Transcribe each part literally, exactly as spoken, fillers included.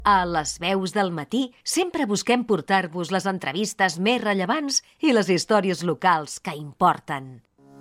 A Les Veus del Matí sempre busquem portar-vos les entrevistes més rellevants i les històries locals que importen.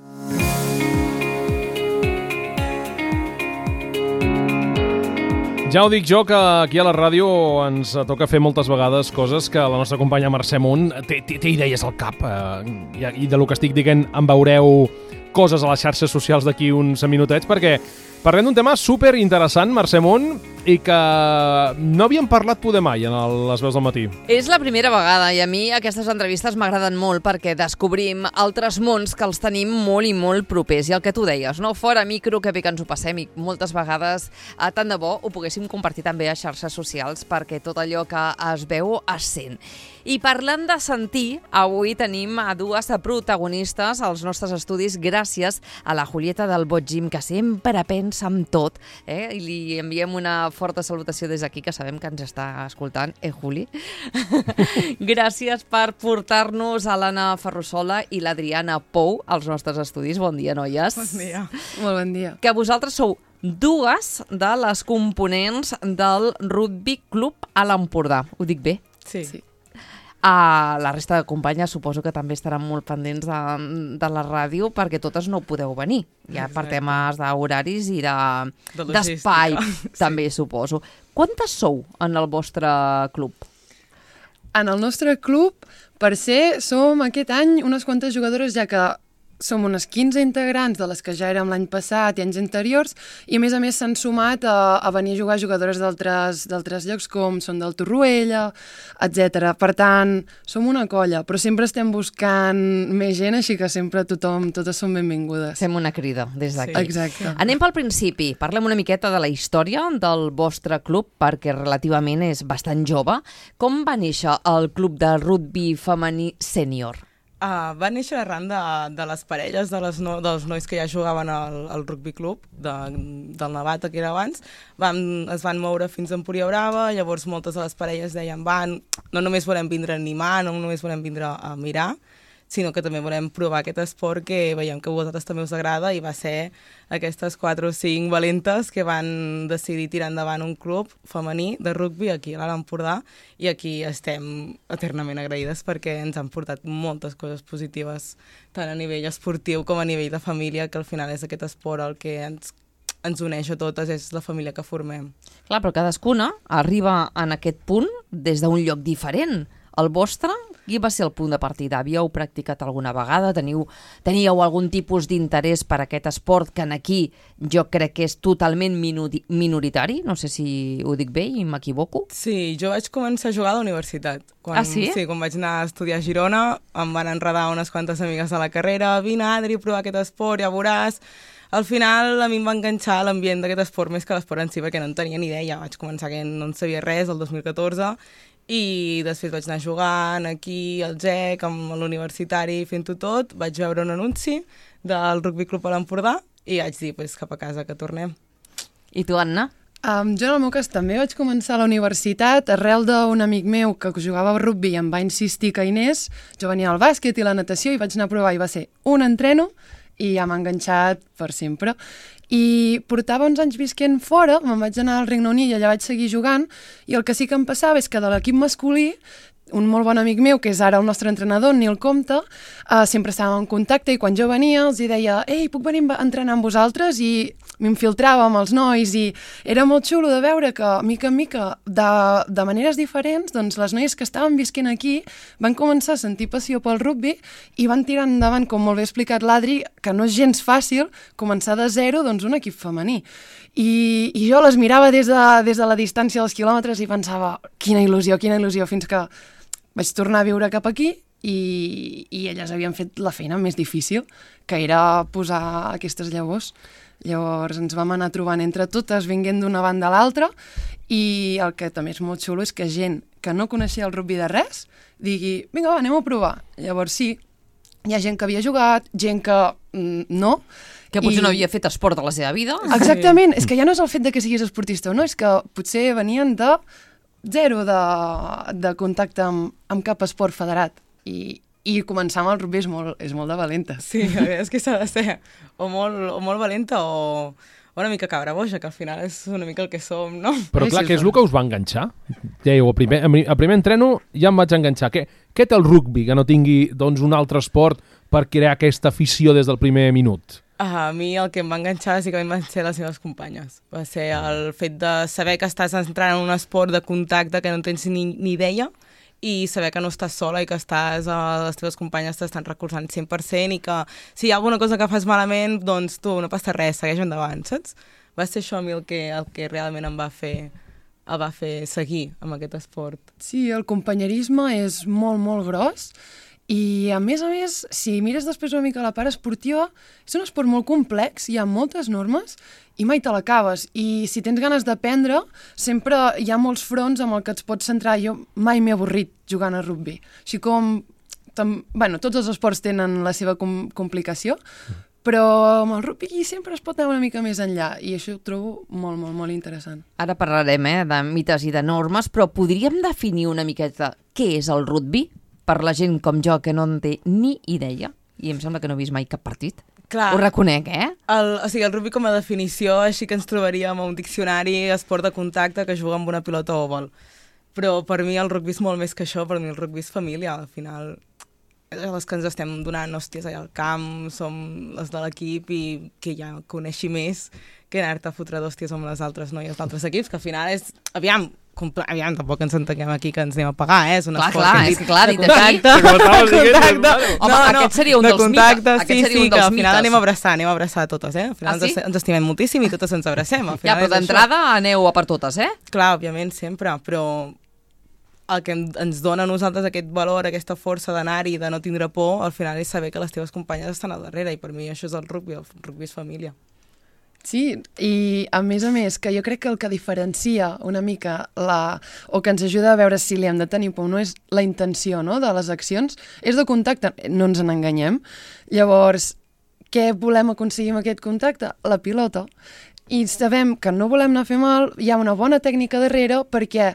Ja ho dic jo, que aquí a la ràdio ens toca fer moltes vegades coses que la nostra companya Mercè Munt té, té, té idees al cap. Eh, I de lo que estic dient en veureu coses a les xarxes socials d'aquí uns minutets, perquè parlem d'un tema super interessant, Mercè Munt, i que no havíem parlat poder mai en el Les Veus del Matí. És la primera vegada i a mi aquestes entrevistes m'agraden molt perquè descobrim altres mons que els tenim molt i molt propers. I el que tu deies, no? Fora micro, que bé que ens ho passem i moltes vegades eh, tant de bo ho poguéssim compartir també a xarxes socials perquè tot allò que es veu es sent. I parlant de sentir, avui tenim a dues protagonistes als nostres estudis gràcies a la Julieta del Botgym, que sempre pensa en tot, eh? I li enviem una forta salutació des d'aquí, que sabem que ens està escoltant, eh, Juli? Gràcies per portar-nos a l'Anna Ferrusola i l'Adriana Pou als nostres estudis. Bon dia, noies. Bon dia. Molt bon dia. Que vosaltres sou dues de les components del Rugby Club a l'Empordà. Ho dic bé? Sí. sí. A la resta de companyes suposo que també estaran molt pendents de, de la ràdio perquè totes no podeu venir, ja per Exacte. temes d'horaris i de, de d'espai, sí. també suposo. Quantes sou en el vostre club? En el nostre club, per ser, som aquest any unes quantes jugadores, ja que som unes quinze integrants de les que ja érem l'any passat i anys anteriors, i a més a més s'han sumat a, a venir a jugar jugadores d'altres d'altres llocs, com són del Torroella, etcètera. Per tant, som una colla, però sempre estem buscant més gent, així que sempre tothom, totes són benvingudes. Fem una crida des d'aquí. Sí. Exacte. Anem pel principi. Parlem una miqueta de la història del vostre club, perquè relativament és bastant jove. Com va néixer el club de rugby femení sènior? Uh, va néixer arran de, de les parelles de les no, dels nois que ja jugaven al, al rugby club de, del Navata, que era abans. Van, es van moure fins a Empúria Brava, llavors moltes de les parelles deien van, no només volem vindre a animar, no només volem vindre a mirar, sinó que també volem provar aquest esport que veiem que a vosaltres també us agrada, i va ser aquestes quatre o cinc valentes que van decidir tirar endavant un club femení de rugby aquí a l'Empordà, i aquí estem eternament agraïdes perquè ens han portat moltes coses positives, tant a nivell esportiu com a nivell de família, que al final és aquest esport el que ens ens uneix a totes, és la família que formem. Clar, però cadascuna arriba en aquest punt des d'un lloc diferent. El vostre, qui va ser el punt de partida? Havíeu practicat alguna vegada? Teniu, teníeu algun tipus d'interès per aquest esport que en aquí jo crec que és totalment minori minoritari? No sé si ho dic bé i m'equivoco. Sí, jo vaig començar a jugar a la universitat. Quan, ah, sí? Sí, quan vaig anar a estudiar a Girona, em van enredar unes quantes amigues de la carrera, vine, Adri, a provar aquest esport, ja veuràs. Al final a mi em va enganxar l'ambient d'aquest esport més que l'esport en si, perquè no en tenia ni idea. Vaig començar que no en sabia res, el dos mil catorze, i després vaig anar jugant aquí al G E C, amb l'universitari, fent-ho tot. Vaig veure un anunci del Rugby Club a l'Empordà i vaig dir, pues, cap a casa, que tornem. I tu, Anna? Um, jo, en el meu cas, també vaig començar a la universitat arrel d'un amic meu que jugava a rugby i em va insistir que hi anés. Jo venia al bàsquet i la natació i vaig anar a provar, i va ser un entreno i ja m'ha enganxat per sempre. I portava uns anys visquent fora, me'n vaig anar al Regne Unit i allà vaig seguir jugant, i el que sí que em passava és que de l'equip masculí, un molt bon amic meu, que és ara el nostre entrenador, Nil Comte, uh, sempre estàvem en contacte, i quan jo venia els deia «Ei, puc venir a entrenar amb vosaltres?» i m'infiltrava amb els nois, i era molt xulo de veure que, mica en mica, de, de maneres diferents, doncs les noies que estaven visquent aquí van començar a sentir passió pel rugby i van tirar endavant, com molt bé ha explicat l'Adri, que no és gens fàcil començar de zero, doncs, un equip femení. I, i jo les mirava des de, des de la distància dels quilòmetres i pensava quina il·lusió, quina il·lusió, fins que vaig tornar a viure cap aquí i, i elles havien fet la feina més difícil, que era posar aquestes llavors. Llavors ens vam anar trobant entre totes, vinguent d'una banda a l'altra, i el que també és molt xulo és que gent que no coneixia el rugby de res digui, vinga, va, anem a provar. Llavors sí, hi ha gent que havia jugat, gent que mm, no. Que potser I... no havia fet esport a la seva vida. Exactament, és que ja no és el fet de que siguis esportista o no, és que potser venien de zero de, de contacte amb, amb cap esport federat. I, i començar amb el rugby és molt, és molt de valenta. Sí, és que s'ha de ser o molt, o molt valenta o, o una mica cabra boja, que al final és una mica el que som, no? Però clar, què és el que us va enganxar? Dèieu, a primer, a primer entreno ja em vaig enganxar. Què, què té el rugby que no tingui doncs, un altre esport per crear aquesta afició des del primer minut? Ah, a mi el que em va enganxar bàsicament van ser les meves companyes. Va ser el fet de saber que estàs entrant en un esport de contacte que no tens ni, ni idea, i saber que no estàs sola i que estàs, uh, les teves companyes t'estan recolzant cent per cent i que si hi ha alguna cosa que fas malament, doncs tu, no passa res, segueix endavant, saps? Va ser això a mi el que, el que realment em va fer, el va fer seguir amb aquest esport. Sí, el companyerisme és molt, molt gros i, a més a més, si mires després una mica la part esportiva, és un esport molt complex, hi ha moltes normes i mai te l'acabes. I si tens ganes d'aprendre, sempre hi ha molts fronts amb el que et pots centrar. Jo mai m'he avorrit jugant a rugby. Així com... Tam... Bueno, tots els esports tenen la seva com complicació, però amb el rugby sempre es pot anar una mica més enllà i això ho trobo molt, molt, molt interessant. Ara parlarem eh, de mites i de normes, però podríem definir una miqueta què és el rugby per la gent com jo que no en té ni idea? I em sembla que no he vist mai cap partit. Clar, ho reconec, eh? El, o sigui, el rugby com a definició, així que ens trobaríem a un diccionari, esport de contacte que juga amb una pilota oval. Però per mi el rugby és molt més que això, per mi el rugby és família, al final les que ens estem donant hòsties allà al camp, som les de l'equip i que ja coneixi més que anar-te a fotre d'hòsties amb les altres noies d'altres equips, que al final és, aviam, aviam, tampoc ens entenguem aquí que ens anem a pagar, eh? És un clar, esport clar, que és que clar, dit aquí... contacte. Home, no, no, aquest seria un de dels contacte, mites. Sí, Aquest seria sí, un dels que al final mites. anem a abraçar, anem a abraçar totes, eh? Al final Ah, sí? ens, ens estimem moltíssim i totes ens abracem. Al final Ja, però és d'entrada aneu a per totes, eh? això. Clar, òbviament, sempre, però el que ens dona a nosaltres aquest valor, aquesta força d'anar-hi, de no tindre por, al final és saber que les teves companyes estan al darrere, i per mi això és el rugby, el rugby és família. Sí, i a més a més, que jo crec que el que diferencia una mica la, o que ens ajuda a veure si li hem de tenir por o no és la intenció, no?, de les accions, és de contacte, no ens n'enganyem. Llavors, què volem aconseguir amb aquest contacte? La pilota. I sabem que no volem anar a fer mal, hi ha una bona tècnica darrere, perquè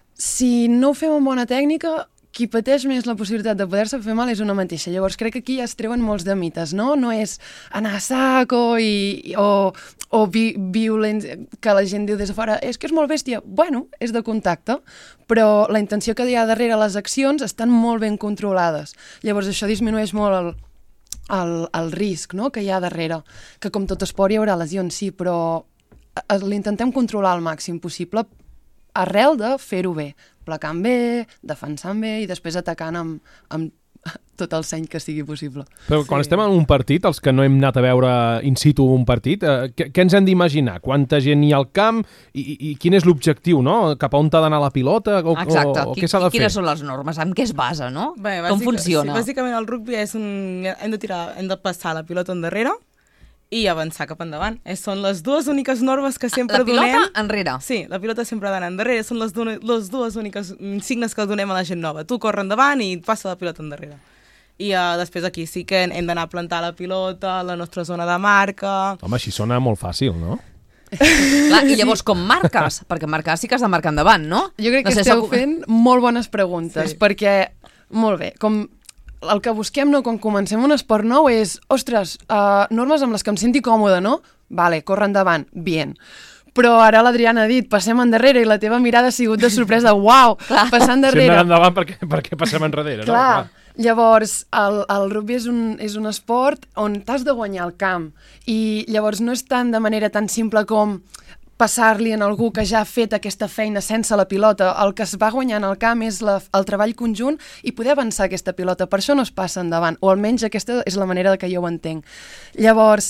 si no ho fem amb bona tècnica, qui pateix més la possibilitat de poder-se fer mal és una mateixa. Llavors crec que aquí ja es treuen molts de mites, no? No és anar a saco i, o, o vi, violents, que la gent diu des de fora, és que és molt bèstia. Bueno, és de contacte, però la intenció que hi ha darrere les accions estan molt ben controlades. Llavors això disminueix molt el, el, el risc, no?, que hi ha darrere. Que com tot esport hi haurà lesions, sí, però l'intentem controlar al màxim possible arrel de fer-ho bé, placant bé, defensant bé i després atacant amb, amb tot el seny que sigui possible. Però quan sí. estem en un partit, els que no hem anat a veure in situ un partit, eh, què, què ens hem d'imaginar? Quanta gent hi ha al camp i, i, i quin és l'objectiu, no? Cap a on t'ha d'anar la pilota? O, Exacte. o, o què s'ha de fer? Quines són les normes? Amb què es basa, no? Bé, Com funciona? Sí, bàsicament el rugby és un... Hem de, tirar, hem de passar la pilota endarrere i avançar cap endavant. Eh, són les dues úniques normes que sempre donem... La pilota enrere? Sí, la pilota sempre ha d'anar endarrere. Són les, les dues úniques signes que donem a la gent nova. Tu corre endavant i passa la pilota endarrere. I uh, després aquí sí que hem d'anar a plantar la pilota, la nostra zona de marca... Home, així sona molt fàcil, no? Clar, i llavors com marques? Perquè marcar sí que has de marcar endavant, no? Jo crec no que sé, esteu soc... fent molt bones preguntes, sí. Perquè, molt bé, com... El que busquem, no, quan comencem un esport nou és, ostres, uh, normes amb les que em senti còmode, no? Vale, corre endavant, bien. Però ara l'Adriana ha dit, passem endarrere, i la teva mirada ha sigut de sorpresa, uau, passar endarrere. Si hem d'anar endavant, per què, per què passem enrere? Clar, no? Clar. Llavors, el, el rugby és un, és un esport on t'has de guanyar el camp, i llavors no és tant de manera tan simple com passar-li en algú que ja ha fet aquesta feina sense la pilota. El que es va guanyant al camp és la, el treball conjunt i poder avançar aquesta pilota. Per això no es passa endavant, o almenys aquesta és la manera que jo ho entenc. Llavors,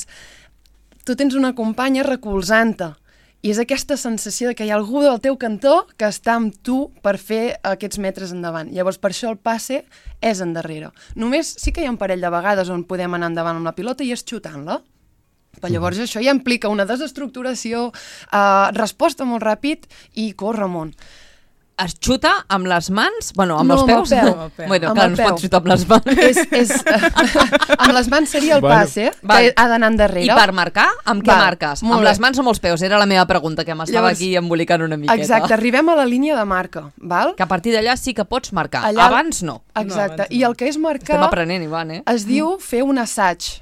tu tens una companya recolzant-te i és aquesta sensació de que hi ha algú del teu cantó que està amb tu per fer aquests metres endavant. Llavors, per això el passe és endarrere. Només sí que hi ha un parell de vegades on podem anar endavant amb la pilota i és xutant-la. Però llavors això ja implica una desestructuració, eh, resposta molt ràpid i córrer molt. Es xuta amb les mans? Bueno, amb no, els peus? Amb el peu. No, peu. Bueno, amb clar, el no es peu. pot xutar amb les mans. És, és, amb les mans seria el Bueno. passe, que Val. ha d'anar endarrere. I per marcar, amb què Val, marques? molt Amb bé. les mans o amb els peus? Era la meva pregunta, que m'estava Llavors, aquí embolicant una miqueta. Exacte, arribem a la línia de marca, val? Que a partir d'allà sí que pots marcar. Allà- Abans no. Exacte, No, abans no. i el que és marcar Estem aprenent, Ivan, eh? es diu fer un assaig.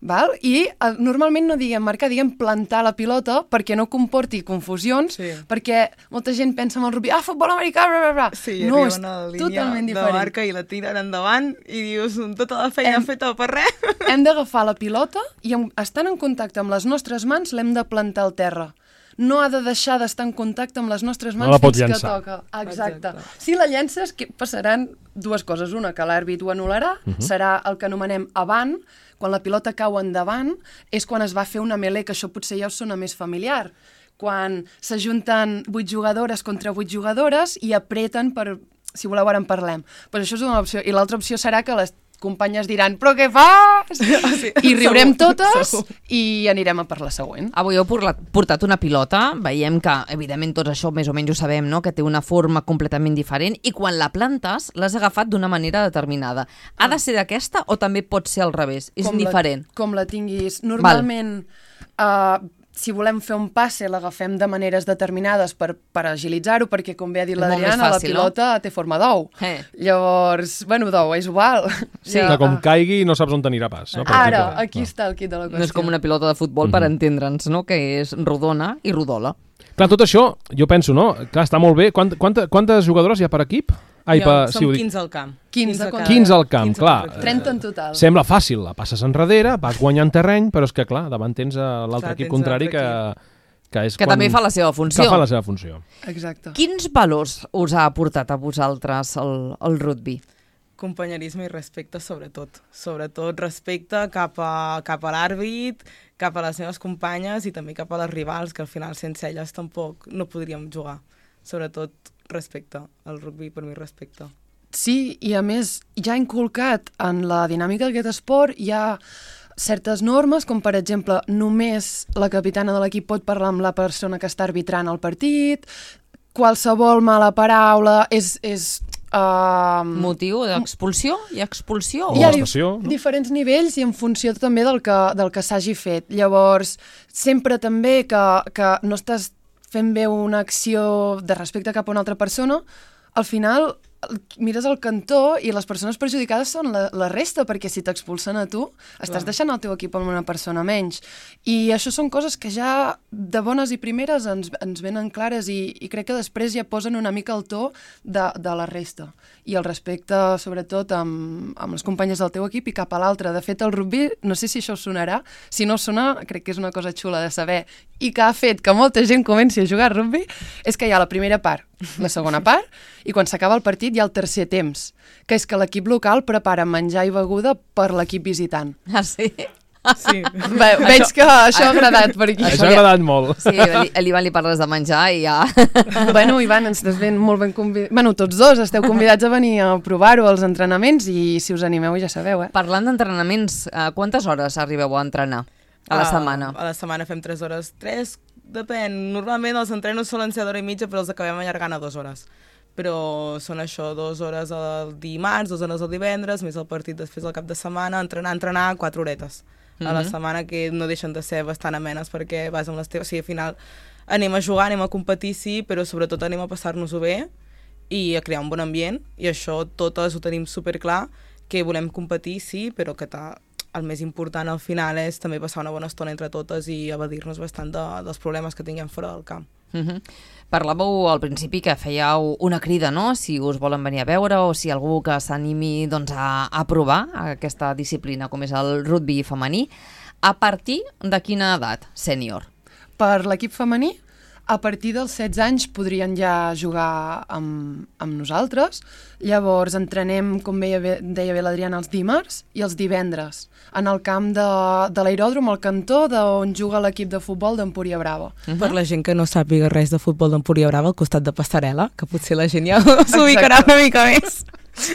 Val? I eh, normalment no diguem marcar, diguem plantar la pilota perquè no comporti confusions, Sí. perquè molta gent pensa en el rugby, ah, futbol americà, bla, bla, bla. Sí, no, arriben és a la línia totalment de diferent. marca i la tiren endavant i dius, tota la feina Hem- feta per res. Hem d'agafar la pilota i en, estant en contacte amb les nostres mans l'hem de plantar al terra. No ha de deixar d'estar en contacte amb les nostres mans No la pots fins llançar. que toca. Exacte. Exacte. Si la llences, que passaran dues coses. Una, que l'àrbit ho anul·larà, uh -huh. serà el que anomenem avant. Quan la pilota cau endavant és quan es va fer una melé, que això potser ja us sona més familiar. Quan s'ajunten vuit jugadores contra vuit jugadores i apreten per... Si voleu, ara en parlem. Pues això és una opció. I l'altra opció serà que les companyes diran però què fas? Sí, I riurem segur, totes segur. i anirem a per la següent. Avui heu porlat- portat una pilota, veiem que, evidentment, tots això més o menys ho sabem, no? Que té una forma completament diferent, i quan la plantes l'has agafat d'una manera determinada. Ha de ser d'aquesta o també pot ser al revés? És Com diferent. La, com la tinguis. Normalment, uh, si volem fer un passe, l'agafem de maneres determinades per, per agilitzar-ho, perquè, com bé ha dit És molt més l'Adriana, la fàcil, pilota té forma d'ou. Eh. Llavors, bueno, d'ou, és oval. Sí. Que com caigui no saps on t'anirà pas. No? Per Ara, exemple. aquí està el kit de la qüestió. No és com una pilota de futbol, per entendre'ns, no? Que és rodona i rodola. Clar, tot això, jo penso, no? Clar, està molt bé. Quant, quanta, quantes jugadores hi ha per equip? Ai, Jo, per, som ho dic. quinze al camp. quinze contra- quinze al camp, quinze clar. contra trenta en total. Sembla fàcil, la passes enrere, vas guanyant terreny, però és que, clar, davant tens eh, l'altre Clar, equip tens contrari que, l'altre que és Que quan... també fa la seva funció. Que fa la seva funció. Exacte. Quins valors us ha aportat a vosaltres el, el rugby? Companyerisme i respecte, sobretot. Sobretot respecte cap a, cap a l'àrbit, cap a les meves companyes i també cap a les rivals, que al final sense elles tampoc no podríem jugar. Sobretot respecte. El rugby per mi respecte. Sí, i a més, ja inculcat en la dinàmica d'aquest esport hi ha certes normes, com per exemple, només la capitana de l'equip pot parlar amb la persona que està arbitrant el partit, qualsevol mala paraula és... és uh... Motiu d'expulsió? Hi ha expulsió? O Hi ha la dif- estació, no? diferents nivells i en funció també del que, del que s'hagi fet. Llavors, sempre també que, que no estàs fent bé una acció de respecte cap a una altra persona, al final mires al cantó i les persones perjudicades són la, la resta, perquè si t'expulsen a tu, estàs deixant el teu equip amb una persona menys. I això són coses que ja de bones i primeres ens, ens venen clares i, i crec que després ja posen una mica el to de, de la resta. I el respecte, sobretot, amb, amb les companyes del teu equip i cap a l'altre. De fet, el rugby, no sé si això us sonarà, si no us sona, crec que és una cosa xula de saber i que ha fet que molta gent comenci a jugar a rugby, és que hi ha la primera part, la segona part, i quan s'acaba el partit hi ha el tercer temps, que és que l'equip local prepara menjar i beguda per l'equip visitant. Ah, sí? Sí. Ve, veig que això ha agradat per aquí. Això ha agradat molt. Sí, a l'Ivan li parles de menjar i ja... Bueno, Ivan, ens estàs ben, molt ben convidats. Bueno, tots dos esteu convidats a venir a provar-ho als entrenaments i si us animeu ja sabeu, eh? Parlant d'entrenaments, eh, quantes hores arribeu a entrenar a la Ah, setmana? A la setmana fem tres hores. Tres, depèn. Normalment els entrenos solen ser d'hora i mitja, però els acabem allargant a dues hores. Però són això, dues hores el dimarts, dues hores el divendres, més el partit després del cap de setmana, entrenar, entrenar, quatre horetes a la Mhm. setmana, que no deixen de ser bastant amenes perquè vas amb les teves... O sigui, al final anem a jugar, anem a competir, sí, però sobretot anem a passar-nos-ho bé i a crear un bon ambient, i això totes ho tenim superclar, que volem competir, sí, però que ta, el més important al final és també passar una bona estona entre totes i evadir-nos bastant de, dels problemes que tinguem fora del camp. Uh -huh. Parlàveu al principi que fèieu una crida, no?, si us volen venir a veure o si algú que s'animi, doncs, a, a provar aquesta disciplina com és el rugby femení. A partir de quina edat, sènior? Per l'equip femení, a partir dels setze anys podrien ja jugar amb, amb nosaltres. Llavors entrenem, com deia bé, deia bé l'Adriana, els dimarts i els divendres en el camp de, de l'aeròdrom, al cantó d'on juga l'equip de futbol d'Empúria Brava. Uh -huh. Per la gent que no sàpiga res de futbol d'Empúria Brava, al costat de Passarel·la, que potser la gent ja s'ubicarà una mica més.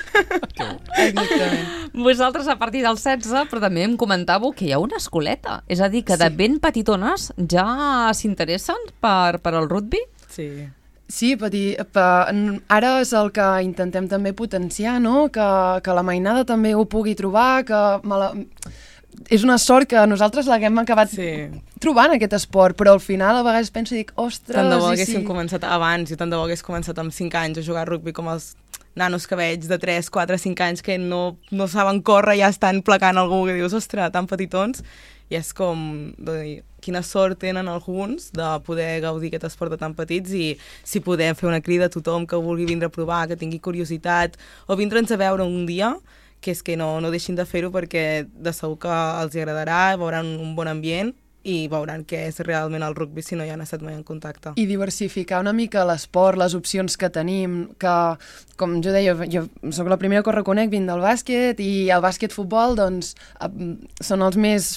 Exactament. Vosaltres a partir dels setze, però també em comentàveu que hi ha una escoleta. És a dir, que de Sí. ben petitones ja s'interessen per, per el rugby? Sí. Sí, pati, pa, ara és el que intentem també potenciar, no? Que, que la mainada també ho pugui trobar, que me la... és una sort que nosaltres l'haguem acabat Sí. trobant, aquest esport, però al final a vegades penso i dic, ostres... Tant de bo i haguéssim sí. començat abans, i tant de bo hagués començat amb cinc anys a jugar a rugby com els nanos que veig de tres, quatre, cinc anys que no, no saben córrer, ja estan placant algú que dius, ostres, tan petitons, i és com, dir, quina sort tenen alguns de poder gaudir aquest esport de tan petits i si podem fer una crida a tothom que vulgui vindre a provar, que tingui curiositat, o vindre'ns a veure un dia, que és que no, no deixin de fer-ho perquè de segur que els agradarà, veuran un bon ambient i veuran què és realment el rugby si no hi han estat mai en contacte. I diversificar una mica l'esport, les opcions que tenim, que, com jo deia, jo sóc la primera que ho reconec, vinc del bàsquet, i el bàsquet-futbol, doncs, són els més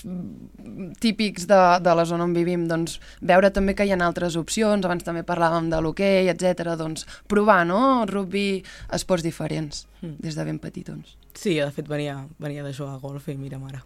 típics de, de la zona on vivim, doncs, veure també que hi ha altres opcions, abans també parlàvem de l'hoquei, etcètera, doncs, provar, no?, el rugby, esports diferents, mm. des de ben petitons. Sí, de fet, venia, venia de jugar a golf i mira, mare.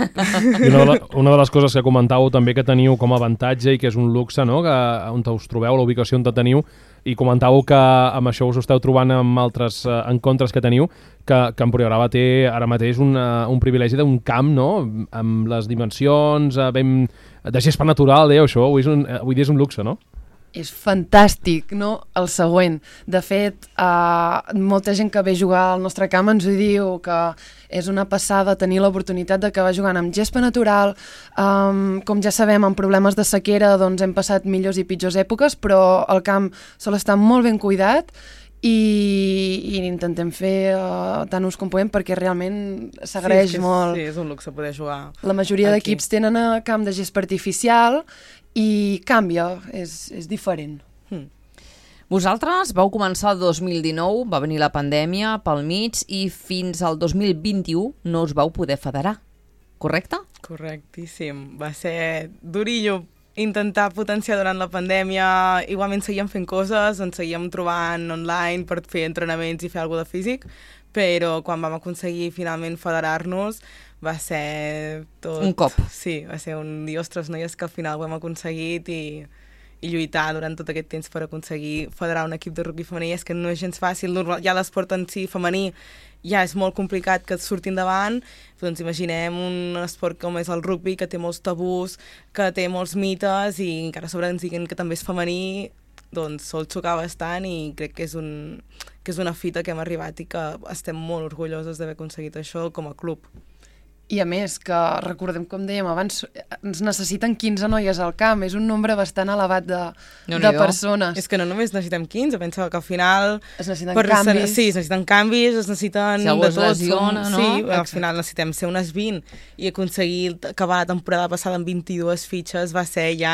I una de, la, una de les coses que comentàveu també que teniu com a avantatge i que és un luxe, no?, que on us trobeu, la ubicació on te teniu, i comentàveu que amb això us esteu trobant amb altres uh, encontres que teniu, que, que Empuriabrava té ara mateix un, uh, un privilegi d'un camp, no?, amb les dimensions, uh, ben, de gespa natural, eh? Això avui, és un, avui dia és un luxe, no? És fantàstic, no?, el següent. De fet, eh, molta gent que ve a jugar al nostre camp ens ho diu, que és una passada tenir l'oportunitat de acabar jugant amb gespa natural. Um, com ja sabem, amb problemes de sequera doncs hem passat millors i pitjors èpoques, però el camp sol estar molt ben cuidat i, i intentem fer uh, tant ús com podem perquè realment s'agraeix sí, molt. Sí, és un luxe poder jugar. La majoria d'equips tenen a camp de gespa artificial i canvia, és, és diferent. Hmm. Vosaltres vau començar el dos mil dinou, va venir la pandèmia pel mig i fins al dos mil vint-i-u no us vau poder federar, correcte? Correctíssim. Va ser durillo intentar potenciar durant la pandèmia. Igualment seguíem fent coses, ens seguíem trobant online per fer entrenaments i fer alguna de físic, però quan vam aconseguir finalment federar-nos va ser tot... Un cop. Sí, va ser un dir, ostres, noies, que al final ho hem aconseguit i, i lluitar durant tot aquest temps per aconseguir federar un equip de rugby femení és que no és gens fàcil. Normal, ja l'esport en si femení ja és molt complicat que et surti endavant, doncs imaginem un esport com és el rugby, que té molts tabús, que té molts mites i encara a sobre ens diguen que també és femení, doncs sol xocar bastant i crec que és, un, que és una fita que hem arribat i que estem molt orgulloses d'haver aconseguit això com a club. I a més, que recordem, com dèiem abans, ens necessiten quinze noies al camp, és un nombre bastant elevat de, no de persones. És que no només necessitem quinze, pensa que al final... Es necessiten per, canvis. Sí, es necessiten canvis, es necessiten si de tot. lesiona, som, no? Sí, al final necessitem ser unes vint i aconseguir acabar la temporada passada amb vint-i-dues fitxes va ser ja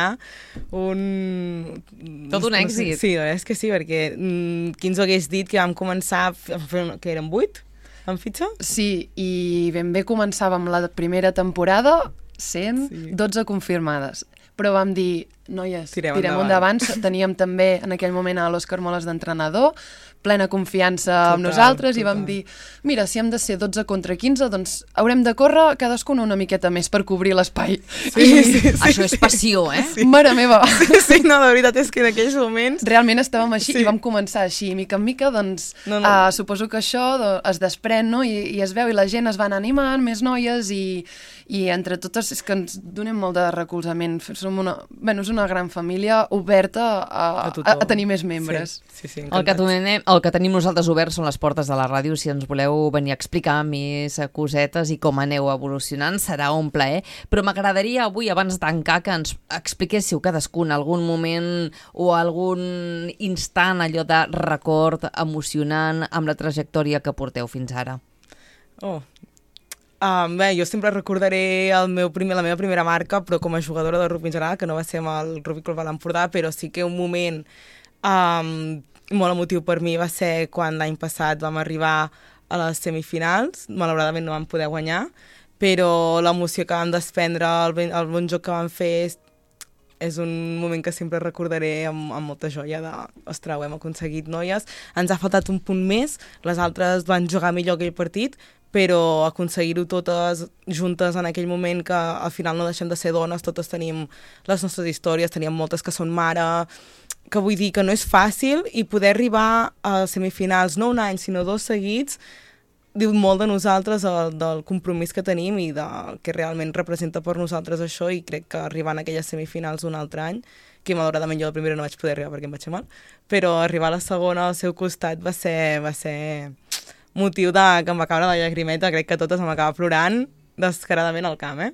un... Tot un èxit. Sí, la veritat és que sí, perquè mm, qui ens ho hagués dit que vam començar a fer, que eren vuit? En fitxa? Sí, i ben bé començàvem la primera temporada sent sí. dotze confirmades. Però vam dir, noies, tirem, tirem endavant. endavant. Teníem també en aquell moment a l'Òscar Moles d'entrenador, plena confiança total, amb nosaltres, total. I vam dir, mira, si hem de ser dotze contra quinze, doncs haurem de córrer cadascun una miqueta més per cobrir l'espai. Sí, I... sí, sí. Això és passió, eh? Sí. Mare meva! Sí, sí, no, la veritat és que en aquells moments... Realment estàvem així sí. i vam començar així, mica en mica, doncs no, no. Uh, suposo que això doncs, es desprèn, no? I, i es veu, i la gent es va anar animant, més noies, i, i entre totes és que ens donem molt de recolzament. Som una, bueno, és una gran família oberta a, a, a, a tenir més membres. Sí, sí, sí, el, que tenim, el que tenim nosaltres oberts són les portes de la ràdio. Si ens voleu venir a explicar més cosetes i com aneu evolucionant, serà un plaer. Però m'agradaria avui, abans de tancar, que ens expliquéssiu cadascun algun moment o algun instant allò de record emocionant amb la trajectòria que porteu fins ara. Oh, Um, bé, jo sempre recordaré el meu primer, la meva primera marca, però com a jugadora de rugby en general, que no va ser amb el Rugby Club de l'Empordà, però sí que un moment um, molt emotiu per mi va ser quan l'any passat vam arribar a les semifinals. Malauradament no vam poder guanyar, però l'emoció que vam desprendre, el, ben, el bon joc que vam fer, és, és un moment que sempre recordaré amb, amb molta joia de, ostres, ho hem aconseguit, noies. Ens ha faltat un punt més, les altres van jugar millor aquell partit, però aconseguir-ho totes juntes en aquell moment que al final no deixem de ser dones, totes tenim les nostres històries, teníem moltes que són mare, que vull dir que no és fàcil, i poder arribar a semifinals no un any sinó dos seguits diu molt de nosaltres, el, del compromís que tenim i de que realment representa per nosaltres això, i crec que arribant a aquelles semifinals un altre any, que malauradament jo la primera no vaig poder arribar perquè em vaig fer mal, però arribar a la segona al seu costat va ser, va ser motiu de que em va caure la llagrimeta, crec que totes em acaba plorant descaradament al camp, eh?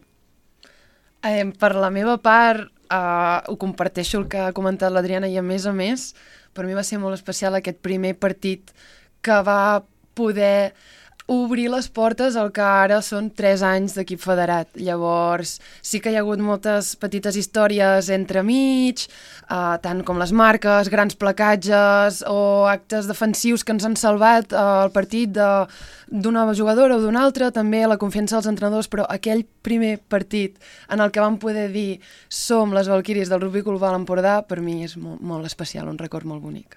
Eh, per la meva part, eh, ho comparteixo el que ha comentat l'Adriana, i a més a més, per mi va ser molt especial aquest primer partit que va poder obrir les portes al que ara són tres anys d'equip federat. Llavors, sí que hi ha hagut moltes petites històries entremig, eh, tant com les marques, grans placatges o actes defensius que ens han salvat eh, el partit d'una jugadora o d'una altra, també la confiança dels entrenadors, però aquell primer partit en el que vam poder dir som les Valquíries del Rugby Club Alt Empordà, per mi és molt, molt especial, un record molt bonic.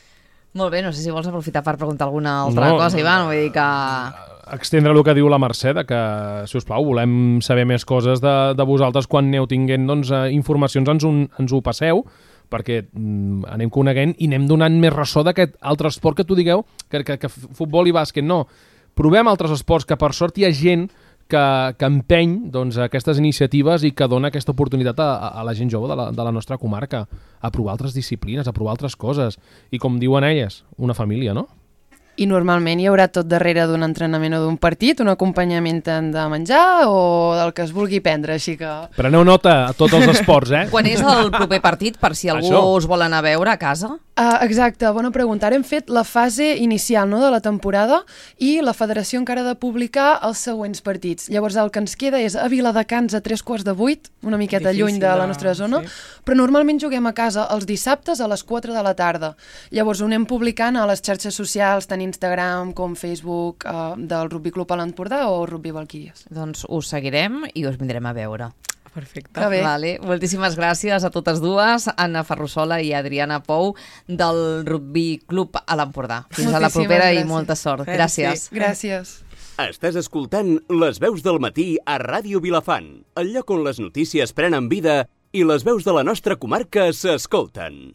Molt bé, no sé si vols aprofitar per preguntar alguna altra no, cosa, Ivan, vull dir que... Extendre el que diu la Mercè, de que, si us plau, volem saber més coses de, de vosaltres quan aneu tinguent doncs, informacions, ens, un, ens ho passeu, perquè mm, anem coneguent i anem donant més ressò d'aquest altre esport que tu digueu, que, que, que futbol i bàsquet no. Provem altres esports, que per sort hi ha gent que, que empeny doncs, aquestes iniciatives i que dona aquesta oportunitat a, a la gent jove de la, de la nostra comarca a provar altres disciplines, a provar altres coses. I com diuen elles, una família, no? I normalment hi haurà tot darrere d'un entrenament o d'un partit, un acompanyament tant de menjar o del que es vulgui prendre, així que... Preneu nota a tots els esports, eh? Quan és el proper partit, per si algú Això. us vol anar a veure a casa? Uh, exacte, bona pregunta. Ara hem fet la fase inicial, no?, de la temporada, i la federació encara ha de publicar els següents partits. Llavors el que ens queda és a Viladecans a tres quarts de vuit, una miqueta Difícil, lluny de la nostra zona, sí. Però normalment juguem a casa els dissabtes a les quatre de la tarda. Llavors ho anem publicant a les xarxes socials, tant Instagram com Facebook, uh, del Rugby Club Alt Empordà o Rugby Valquíries. Doncs us seguirem i us vindrem a veure. Perfecte. Vale. Moltíssimes gràcies a totes dues, Anna Ferrusola i Adriana Pou, del Rugby Club Alt Empordà. Fins a la propera gràcies. I molta sort. Gràcies. Sí. Gràcies. Estàs escoltant Les veus del matí a Ràdio Vilafant, el lloc on les notícies prenen vida i les veus de la nostra comarca s'escolten.